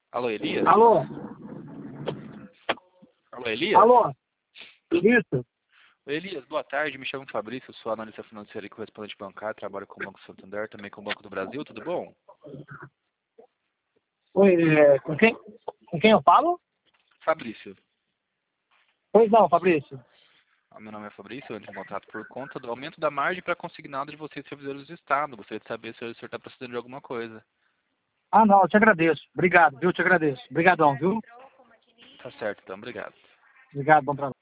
Alô, Elias? Alô? Alô, Elias? Alô? Isso? Oi, Elias, boa tarde. Me chamo Fabrício, sou analista financeiro e correspondente bancário, trabalho com o Banco Santander, também com o Banco do Brasil, tudo bom? Oi, com quem eu falo? Fabrício. Pois não, Fabrício. Meu nome é Fabrício, eu entro em contato por conta do aumento da margem para consignado de vocês, servidores do Estado. Gostaria de saber se o senhor está precisando de alguma coisa. Ah, não, eu te agradeço. Obrigado, viu? Te agradeço. Obrigadão, viu? Tá certo, então, obrigado. Obrigado, bom trabalho.